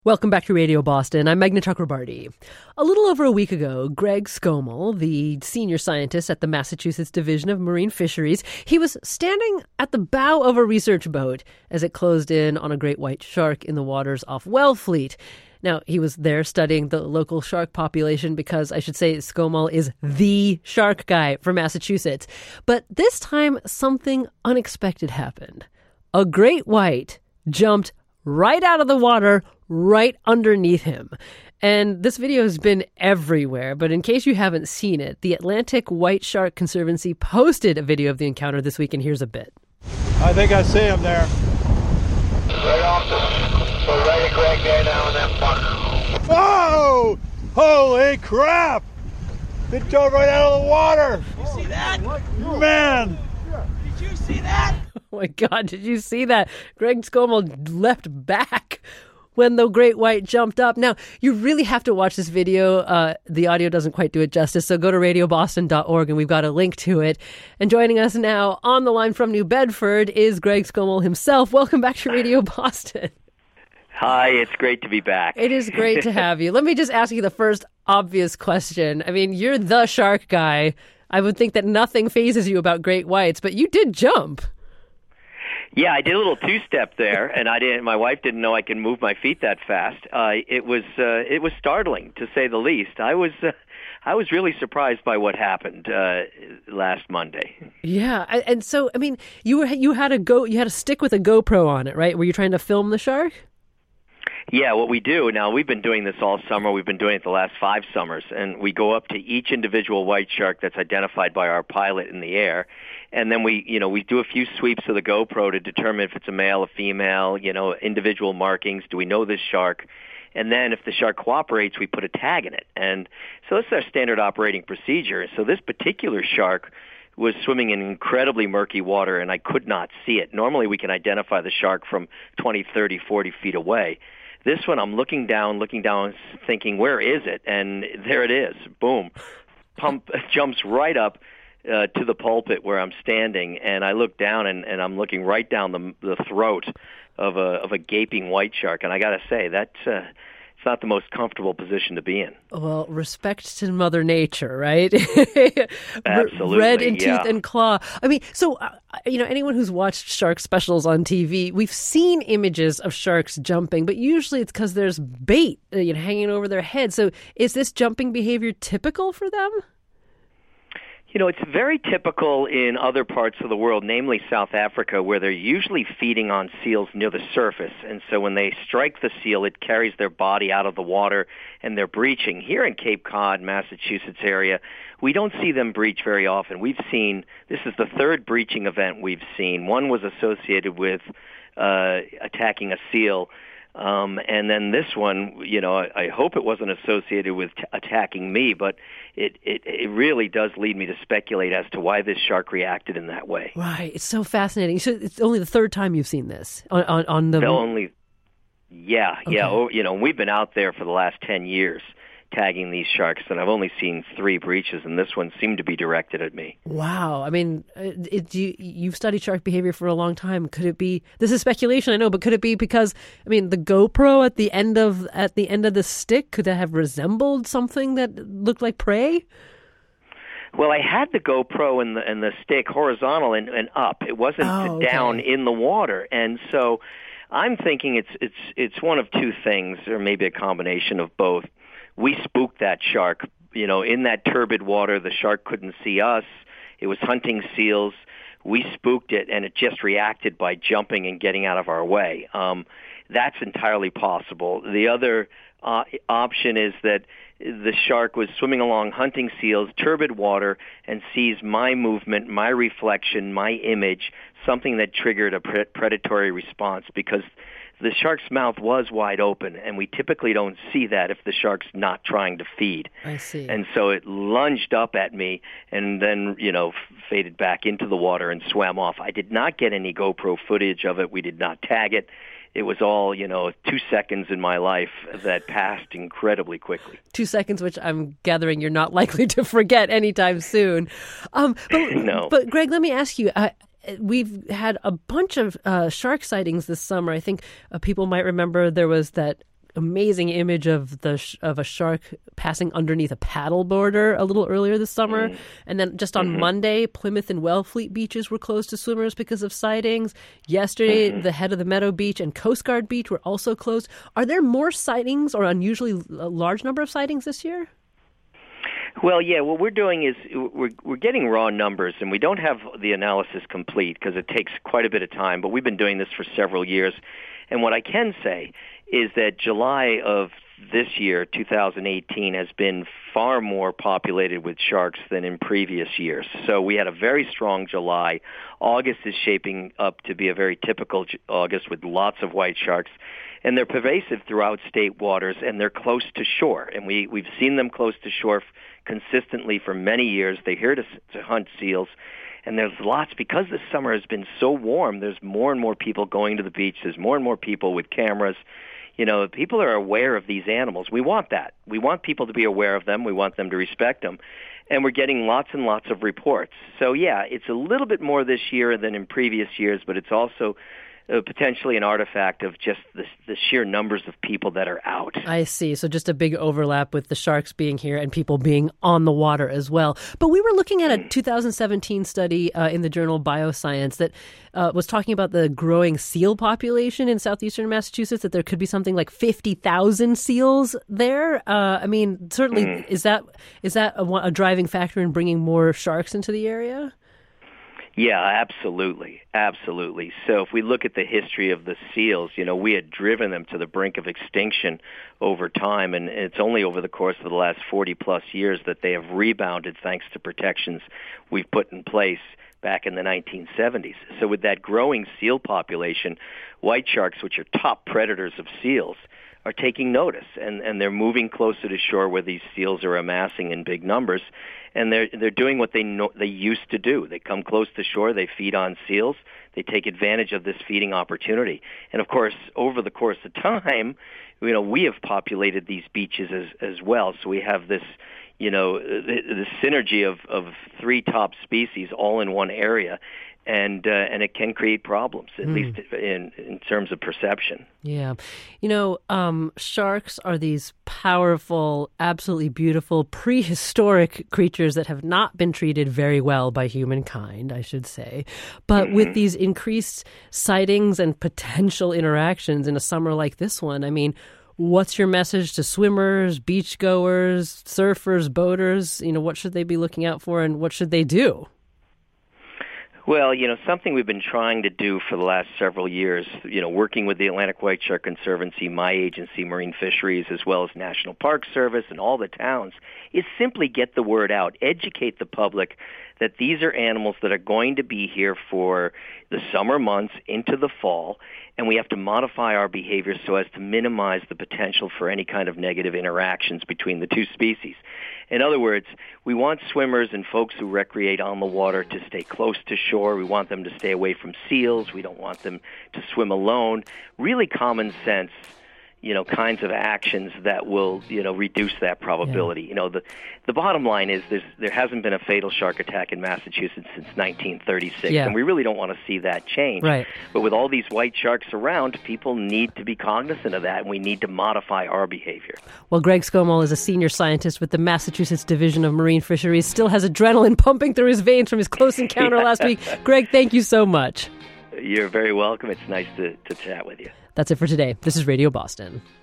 Welcome back to Radio Boston. I'm Meghna Chakrabarty. A little over a week ago, Greg Skomal, the senior scientist at the Massachusetts Division of Marine Fisheries, he was standing at the bow of a research boat as it closed in on a great white shark in the waters off Wellfleet. Now, he was there studying the local shark population because, I should say, Skomal is the shark guy for Massachusetts. But this time, something unexpected happened. A great white jumped right out of the water, right underneath him. And this video has been everywhere, but in case you haven't seen it, the Atlantic White Shark Conservancy posted a video of the encounter this week, and here's a bit. I think I see him there. Right off the right Greg there now in that bucket. Oh! Holy crap! It dove right out of the water! You see that? Man! Did you see that? Oh my God, did you see that? Greg Skomal leapt back when the great white jumped up. Now, you really have to watch this video. The audio doesn't quite do it justice, so go to radioboston.org and we've got a link to it. And joining us now on the line from New Bedford is Greg Skomal himself. Welcome back to Radio Boston. Hi, it's great to be back. It is great to have you. Let me just ask you the first obvious question. I mean, you're the shark guy. I would think that nothing phases you about great whites, but you did jump. Yeah, I did a little two-step there, and my wife didn't know I could move my feet that fast. It was startling, to say the least. I was really surprised by what happened last Monday. Yeah, and so I mean, you had a stick with a GoPro on it, right? Were you trying to film the shark? Yeah, what we do now, we've been doing this all summer. We've been doing it the last 5 summers, and we go up to each individual white shark that's identified by our pilot in the air, and then we do a few sweeps of the GoPro to determine if it's a male, a female, individual markings. Do we know this shark? And then if the shark cooperates, we put a tag in it. And so this is our standard operating procedure. So this particular shark was swimming in incredibly murky water, and I could not see it. Normally we can identify the shark from 20, 30, 40 feet away. This one, I'm looking down, thinking, where is it? And there it is. Boom. Jumps right up to the pulpit where I'm standing, and I look down, and I'm looking right down the throat of a gaping white shark. And I got to say, that's it's not the most comfortable position to be in. Well, respect to Mother Nature, right? Absolutely, red in yeah. tooth and claw. I mean, so, anyone who's watched shark specials on TV, we've seen images of sharks jumping, but usually it's because there's bait hanging over their head. So is this jumping behavior typical for them? It's very typical in other parts of the world, namely South Africa, where they're usually feeding on seals near the surface. And so when they strike the seal, it carries their body out of the water, and they're breaching. Here in Cape Cod, Massachusetts area, we don't see them breach very often. This is the 3rd breaching event we've seen. One was associated with attacking a seal. And then this one, I hope it wasn't associated with attacking me, but it really does lead me to speculate as to why this shark reacted in that way. Right. It's so fascinating. So it's only the 3rd time you've seen this on the... Yeah. We've been out there for the last 10 years tagging these sharks, and I've only seen 3 breaches, and this one seemed to be directed at me. Wow. I mean, you've studied shark behavior for a long time. Could it be, this is speculation, I know, but could it be because, the GoPro at the end of the stick, could that have resembled something that looked like prey? Well, I had the GoPro and the stick horizontal and up. It wasn't down in the water, and so I'm thinking it's one of 2 things, or maybe a combination of both. We spooked that shark. In that turbid water, the shark couldn't see us. It was hunting seals. We spooked it, and it just reacted by jumping and getting out of our way. That's entirely possible. The other option is that the shark was swimming along hunting seals, turbid water, and sees my movement, my reflection, my image, something that triggered a predatory response, because the shark's mouth was wide open, and we typically don't see that if the shark's not trying to feed. I see. And so it lunged up at me and then, faded back into the water and swam off. I did not get any GoPro footage of it. We did not tag it. It was all, 2 seconds in my life that passed incredibly quickly. 2 seconds, which I'm gathering you're not likely to forget anytime soon. No. But Greg, let me ask you, we've had a bunch of shark sightings this summer. I think people might remember there was that amazing image of of a shark passing underneath a paddle boarder a little earlier this summer. And then just on Monday, Plymouth and Wellfleet beaches were closed to swimmers because of sightings. Yesterday, the head of the Meadow Beach and Coast Guard Beach were also closed. Are there more sightings or unusually a large number of sightings this year? Well, yeah, what we're doing is we're getting raw numbers, and we don't have the analysis complete because it takes quite a bit of time, but we've been doing this for several years. And what I can say is that July of this year, 2018, has been far more populated with sharks than in previous years. So we had a very strong July. August is shaping up to be a very typical August with lots of white sharks. And they're pervasive throughout state waters, and they're close to shore. And we've seen them close to shore consistently for many years. They're here to hunt seals. And there's lots, because this summer has been so warm, there's more and more people going to the beach. There's more and more people with cameras. You know, people are aware of these animals. We want that. We want people to be aware of them. We want them to respect them. And we're getting lots and lots of reports. So, yeah, it's a little bit more this year than in previous years, but it's also potentially an artifact of just the sheer numbers of people that are out. I see. So just a big overlap with the sharks being here and people being on the water as well. But we were looking at a 2017 study in the journal Bioscience that was talking about the growing seal population in southeastern Massachusetts, that there could be something like 50,000 seals there. I mean, certainly, is that a driving factor in bringing more sharks into the area? Yeah, absolutely. Absolutely. So if we look at the history of the seals, you know, we had driven them to the brink of extinction over time, and it's only over the course of the last 40-plus years that they have rebounded thanks to protections we've put in place back in the 1970s. So with that growing seal population, white sharks, which are top predators of seals, are taking notice, and they're moving closer to shore where these seals are amassing in big numbers, and they're doing what they used to do. They come close to shore, they feed on seals, they take advantage of this feeding opportunity. And of course, over the course of time, you know, we have populated these beaches as well. So we have this, you know, the synergy of three top species all in one area. And it can create problems, at least in terms of perception. Yeah. You know, sharks are these powerful, absolutely beautiful, prehistoric creatures that have not been treated very well by humankind, I should say. But with these increased sightings and potential interactions in a summer like this one, I mean, what's your message to swimmers, beachgoers, surfers, boaters? You know, what should they be looking out for, and what should they do? Well, you know, something we've been trying to do for the last several years, you know, working with the Atlantic White Shark Conservancy, my agency, Marine Fisheries, as well as National Park Service and all the towns, is simply get the word out, educate the public that these are animals that are going to be here for the summer months into the fall, and we have to modify our behavior so as to minimize the potential for any kind of negative interactions between the two species. In other words, we want swimmers and folks who recreate on the water to stay close to shore. We want them to stay away from seals. We don't want them to swim alone. Really common sense, you know, kinds of actions that will, you know, reduce that probability. Yeah. You know, the bottom line is there hasn't been a fatal shark attack in Massachusetts since 1936, and we really don't want to see that change. Right. But with all these white sharks around, people need to be cognizant of that, and we need to modify our behavior. Well, Greg Skomal is a senior scientist with the Massachusetts Division of Marine Fisheries, still has adrenaline pumping through his veins from his close encounter last week. Greg, thank you so much. You're very welcome. It's nice to chat with you. That's it for today. This is Radio Boston.